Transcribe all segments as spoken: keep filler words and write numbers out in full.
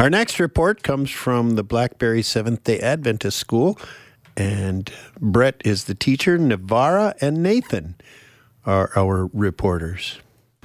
Our next report comes from the Blackberry Seventh-day Adventist School, and Brett is the teacher. Navara and Nathan are our reporters.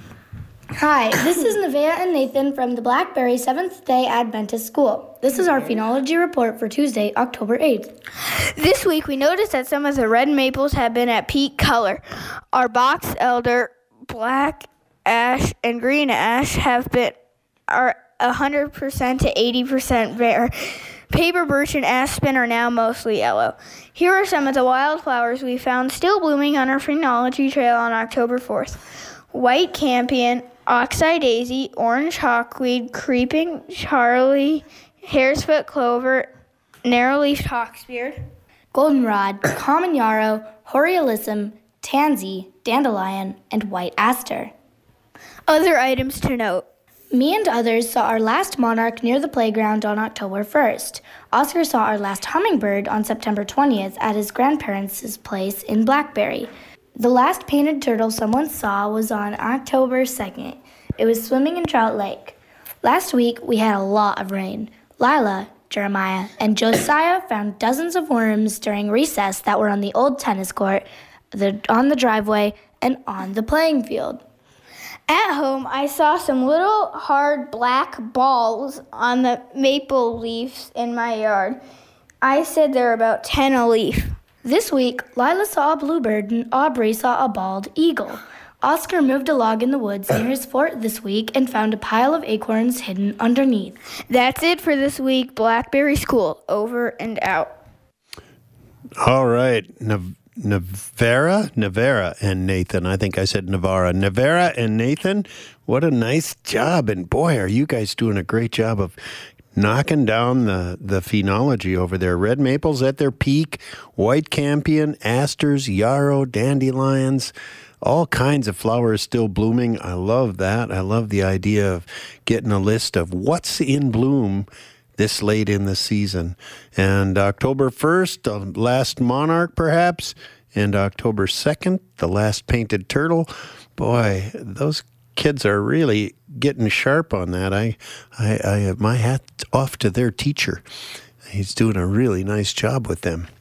Hi, this is Nevaeh and Nathan from the Blackberry Seventh-day Adventist School. This is our phenology report for Tuesday, October eighth. This week we noticed that some of the red maples have been at peak color. Our box elder, black ash, and green ash have been are one hundred percent to eighty percent bare. Paper birch and aspen are now mostly yellow. Here are some of the wildflowers we found still blooming on our phenology trail on October fourth. White campion, oxeye daisy, orange hawkweed, creeping Charlie, hare's foot clover, narrow-leafed hawksbeard, Goldenrod, common yarrow, horreolissum, tansy, dandelion, and white aster. Other items to note. Me and others saw our last monarch near the playground on October first. Oscar saw our last hummingbird on September twentieth at his grandparents' place in Blackberry. The last painted turtle someone saw was on October second. It was swimming in Trout Lake. Last week, we had a lot of rain. Lila, Jeremiah, and Josiah found dozens of worms during recess that were on the old tennis court, the, on the driveway, and on the playing field. At home, I saw some little hard black balls on the maple leaves in my yard. I said they're about ten a leaf. This week, Lila saw a bluebird and Aubrey saw a bald eagle. Oscar moved a log in the woods near his fort this week and found a pile of acorns hidden underneath. That's it for this week. Blackberry School, over and out. All right. Nav- Navara, Navara and Nathan. I think I said Navara. Navara and Nathan, what a nice job. And boy, are you guys doing a great job of knocking down the, the phenology over there. Red maples at their peak, white campion, asters, yarrow, dandelions, all kinds of flowers still blooming. I love that. I love the idea of getting a list of what's in bloom this late in the season. And October first, the last monarch perhaps, and October second, the last painted turtle. Boy, those kids are really getting sharp on that. I, I, I, my hat off to their teacher. He's doing a really nice job with them.